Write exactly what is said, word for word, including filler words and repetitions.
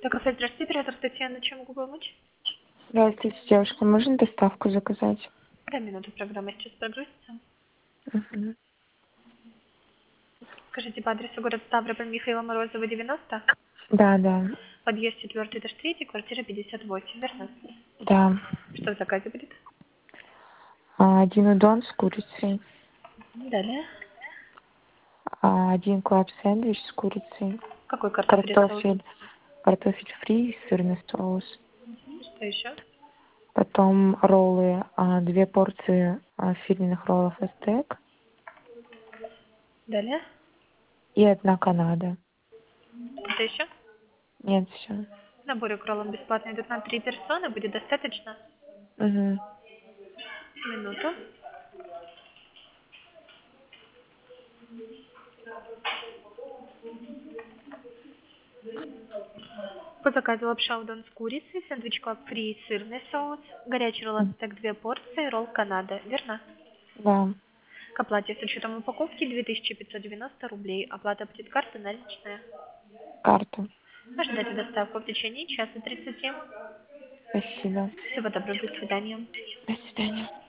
Так, опять здравствуйте, оператор Татьяна, чем могу помочь? Здравствуйте, девушка. Можно доставку заказать? Да, минуту, программа сейчас прогрузится. Мгм. Скажите, по адресу город Ставрополь, Михаила Морозова, девяносто, Да, да, подъезд четвертый, этаж третий, квартира пятьдесят восемь, верно? да. Что в заказе будет? А, Один удон с курицей, Далее. а, один клаб сэндвич с курицей, Какой картофель и соус? картофель, картофель фри, сырный соус. Мгм. Что еще? Потом роллы, а, две порции а, фирменных роллов Астек Далее. и одна Канада. Что еще? Нет, все. Наборы к роллам бесплатно идут на три персоны, будет достаточно? Угу. Минуту. По заказу лапша удон с курицей, сэндвич клаб фри, сырный соус, горячий ролл Ацтек две порции, ролл Канада, верно? Да, К оплате с учетом упаковки две тысячи пятьсот девяносто рублей. Оплата будет карта наличная. карта. Ожидайте доставку в течение часа тридцати. Спасибо. Всего доброго, до свидания. До свидания.